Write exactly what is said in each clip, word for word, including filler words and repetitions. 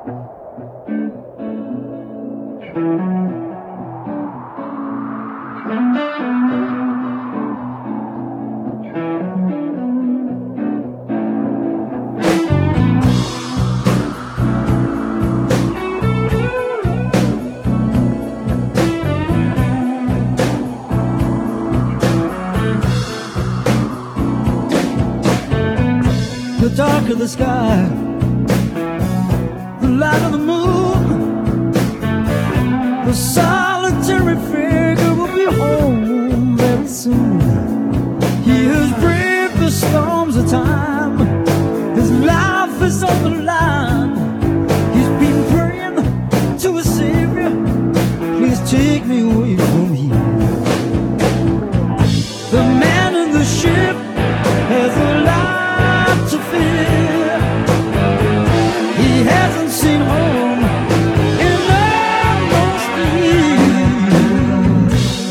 The darker the sky, the light of the moon, the solitary figure will be home very soon. He has braved the storms of time, his life is on the line. He's been praying to a Savior, please take me away from here. The man in the ship has a lot to fear. He hasn't seen home in almost a year.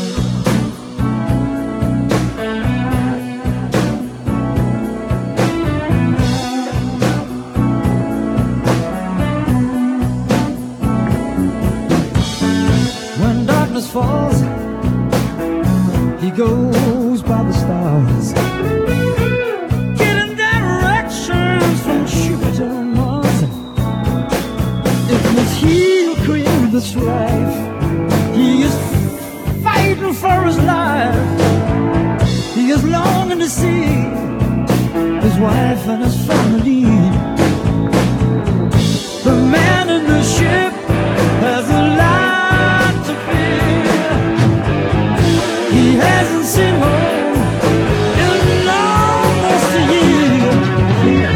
When darkness falls, he goes by the stars, this life. He is fighting for his life. He is longing to see his wife and his family. The man in the ship has a lot to fear. He hasn't seen home in almost a year.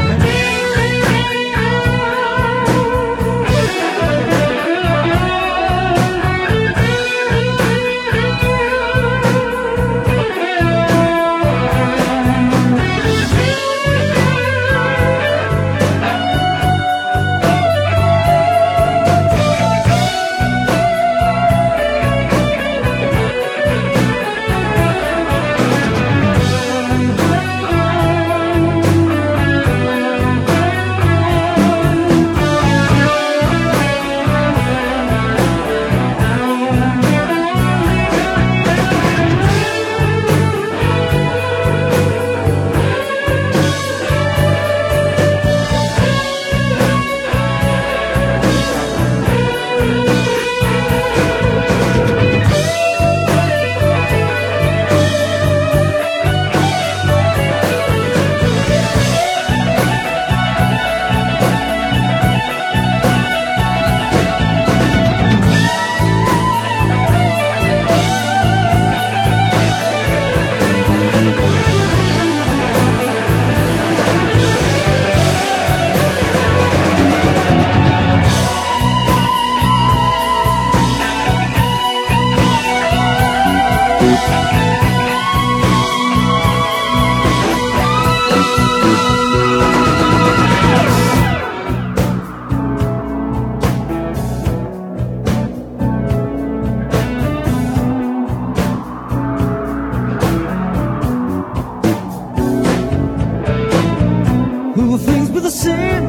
Will things be the same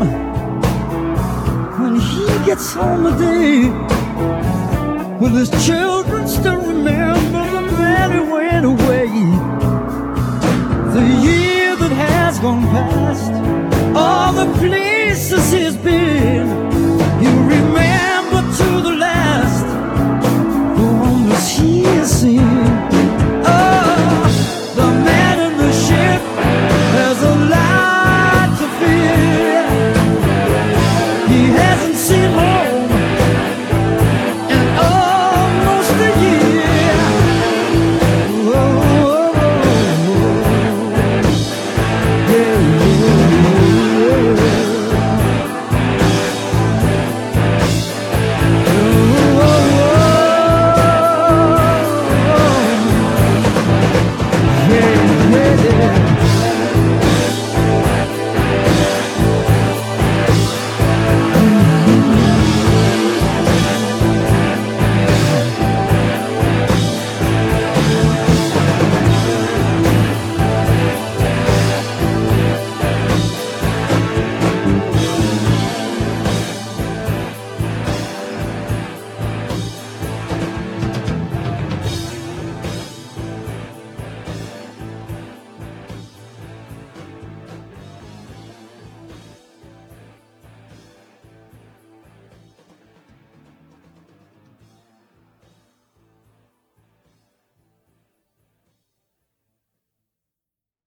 when he gets home today? Will his children still remember the man who went away? The year that has gone past, all the places he's been, he'll remember to the last the wonders he has seen. Oh, the man in the ship has a lot to fear. He hasn't